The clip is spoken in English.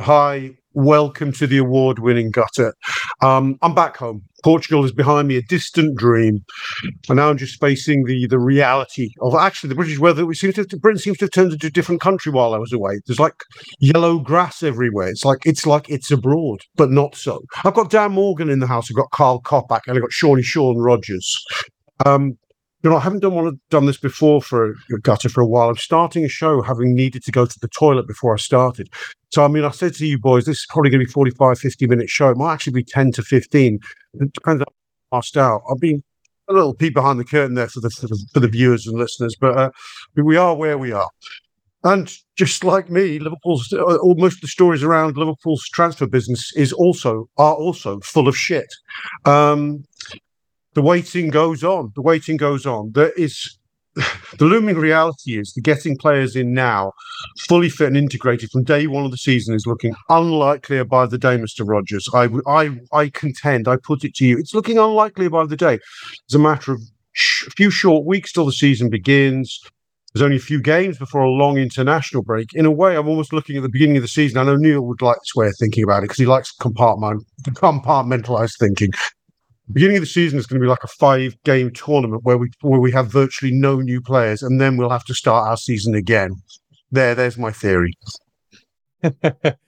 Hi, welcome to the award-winning Gutter. I'm back home. Portugal is behind me, a distant dream, and now I'm just facing the reality of actually the British weather. Britain seems to have turned into a different country while I was away. There's like yellow grass everywhere. It's abroad, but not so. I've got Dan Morgan in the house. I've got Carl Kopak, and I've got Sean Rogers. Um, I haven't done this before for Gutter for a while. I'm starting a show having needed to go to the toilet before I started. So, I said to you boys, this is probably going to be 45, 50-minute show. It might actually be 10 to 15. It depends on how passed out. I've been a little peek behind the curtain there for the viewers and listeners, but we are where we are. And just like me, Liverpool's most of the stories around Liverpool's transfer business are also full of shit. The waiting goes on. There is the looming reality is that getting players in now, fully fit and integrated from day one of the season, is looking unlikelier by the day, Mr. Rogers. I contend, I put it to you, it's looking unlikelier by the day. It's a matter of a few short weeks till the season begins. There's only a few games before a long international break. In a way, I'm almost looking at the beginning of the season. I know Neil would like this way of thinking about it because he likes compartmentalized thinking. Beginning of the season is going to be like a 5-game tournament where we have virtually no new players, and then we'll have to start our season again. There's my theory.